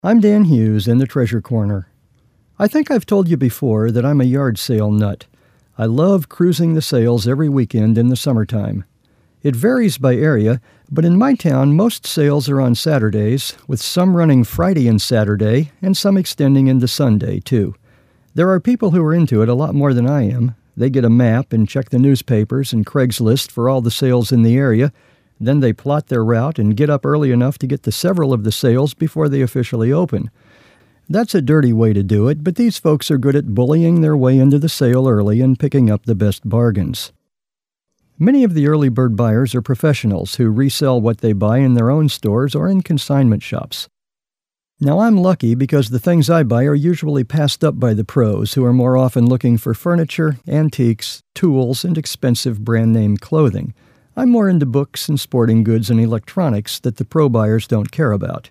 I'm Dan Hughes in the Treasure Corner. I think I've told you before that I'm a yard sale nut. I love cruising the sales every weekend in the summertime. It varies by area, but in my town most sales are on Saturdays, with some running Friday and Saturday, and some extending into Sunday, too. There are people who are into it a lot more than I am. They get a map and check the newspapers and Craigslist for all the sales in the area. Then they plot their route and get up early enough to get to several of the sales before they officially open. That's a dirty way to do it, but these folks are good at bullying their way into the sale early and picking up the best bargains. Many of the early bird buyers are professionals who resell what they buy in their own stores or in consignment shops. Now I'm lucky because the things I buy are usually passed up by the pros who are more often looking for furniture, antiques, tools, and expensive brand-name clothing. I'm more into books and sporting goods and electronics that the pro buyers don't care about.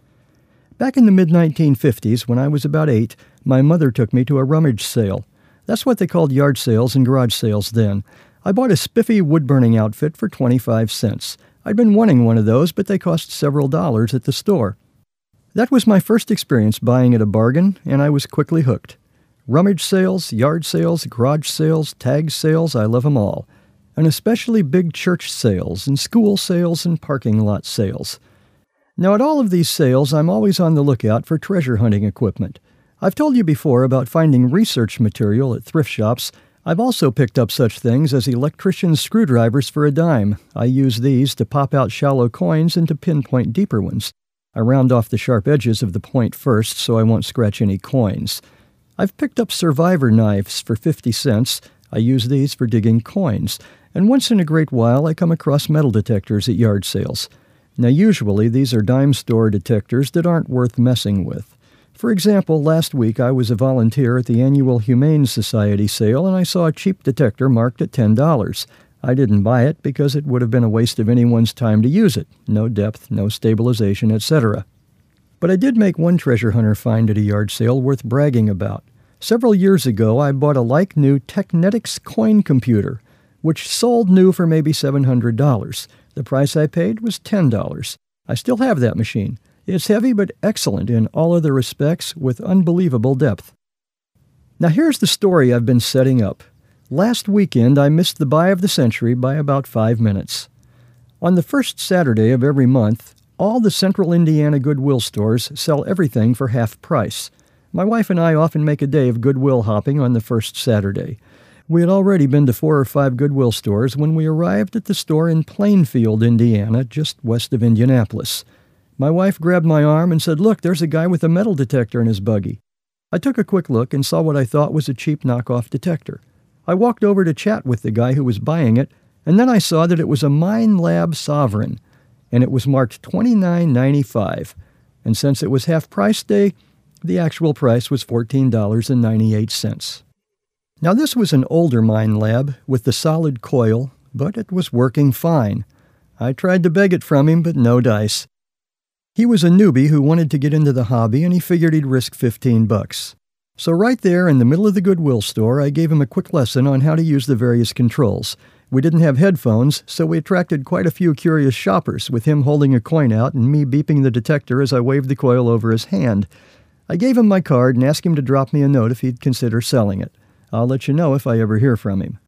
Back in the mid-1950s, when I was about 8, my mother took me to a rummage sale. That's what they called yard sales and garage sales then. I bought a spiffy wood-burning outfit for 25 cents. I'd been wanting one of those, but they cost several dollars at the store. That was my first experience buying at a bargain, and I was quickly hooked. Rummage sales, yard sales, garage sales, tag sales, I love them all. And especially big church sales and school sales and parking lot sales. Now, at all of these sales, I'm always on the lookout for treasure hunting equipment. I've told you before about finding research material at thrift shops. I've also picked up such things as electrician's screwdrivers for a dime. I use these to pop out shallow coins and to pinpoint deeper ones. I round off the sharp edges of the point first so I won't scratch any coins. I've picked up survivor knives for 50 cents. I use these for digging coins. And once in a great while, I come across metal detectors at yard sales. Now, usually, these are dime store detectors that aren't worth messing with. For example, last week I was a volunteer at the annual Humane Society sale, and I saw a cheap detector marked at $10. I didn't buy it because it would have been a waste of anyone's time to use it. No depth, no stabilization, etc. But I did make one treasure hunter find at a yard sale worth bragging about. Several years ago, I bought a like-new Technetics coin computer, which sold new for maybe $700. The price I paid was $10. I still have that machine. It's heavy but excellent in all other respects with unbelievable depth. Now here's the story I've been setting up. Last weekend I missed the buy of the century by about 5 minutes. On the first Saturday of every month, all the Central Indiana Goodwill stores sell everything for half price. My wife and I often make a day of Goodwill hopping on the first Saturday. We had already been to 4 or 5 Goodwill stores when we arrived at the store in Plainfield, Indiana, just west of Indianapolis. My wife grabbed my arm and said, "Look, there's a guy with a metal detector in his buggy." I took a quick look and saw what I thought was a cheap knockoff detector. I walked over to chat with the guy who was buying it, and then I saw that it was a Minelab Sovereign, and it was marked $29.95. And since it was half-price day, the actual price was $14.98. Now, this was an older Minelab with the solid coil, but it was working fine. I tried to beg it from him, but no dice. He was a newbie who wanted to get into the hobby, and he figured he'd risk $15. So right there in the middle of the Goodwill store, I gave him a quick lesson on how to use the various controls. We didn't have headphones, so we attracted quite a few curious shoppers, with him holding a coin out and me beeping the detector as I waved the coil over his hand. I gave him my card and asked him to drop me a note if he'd consider selling it. I'll let you know if I ever hear from him.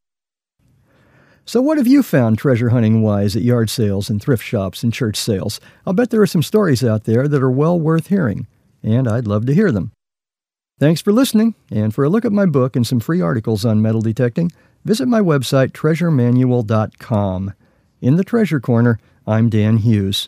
So what have you found treasure hunting-wise at yard sales and thrift shops and church sales? I'll bet there are some stories out there that are well worth hearing, and I'd love to hear them. Thanks for listening, and for a look at my book and some free articles on metal detecting, visit my website, treasuremanual.com. In the Treasure Corner, I'm Dan Hughes.